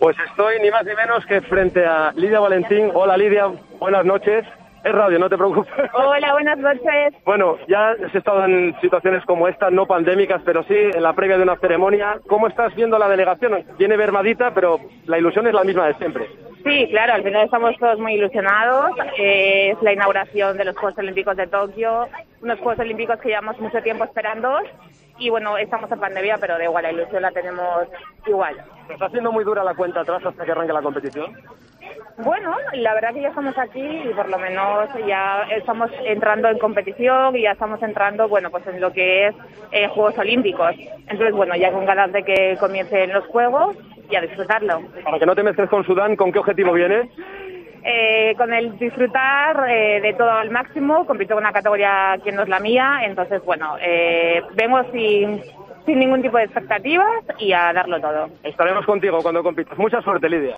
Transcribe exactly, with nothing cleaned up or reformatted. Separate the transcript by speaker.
Speaker 1: Pues estoy ni más ni menos que frente a Lidia Valentín. Hola Lidia, buenas noches. Es radio, no te preocupes.
Speaker 2: Hola, buenas noches.
Speaker 1: Bueno, ya has estado en situaciones como esta, no pandémicas, pero sí en la previa de una ceremonia. ¿Cómo estás viendo la delegación? Viene mermadita, pero la ilusión es la misma de siempre.
Speaker 2: Sí, claro, al final estamos todos muy ilusionados. Eh, es la inauguración de los Juegos Olímpicos de Tokio, unos Juegos Olímpicos que llevamos mucho tiempo esperando. Y bueno, estamos en pandemia, pero da igual, la ilusión la tenemos igual.
Speaker 1: ¿Está siendo muy dura la cuenta atrás hasta que arranque la competición?
Speaker 2: Bueno, la verdad que ya estamos aquí y por lo menos ya estamos entrando en competición y ya estamos entrando, bueno, pues en lo que es eh, Juegos Olímpicos. Entonces, bueno, ya con ganas de que comiencen los Juegos y a disfrutarlo.
Speaker 1: Para que no te mezcles con Sudán, ¿con qué objetivo vienes?
Speaker 2: Eh, con el disfrutar eh, de todo al máximo, compito con una categoría que no es la mía, entonces, bueno, eh, vengo sin, sin ningún tipo de expectativas y a darlo todo.
Speaker 1: Estaremos contigo cuando compitas. Mucha suerte, Lidia.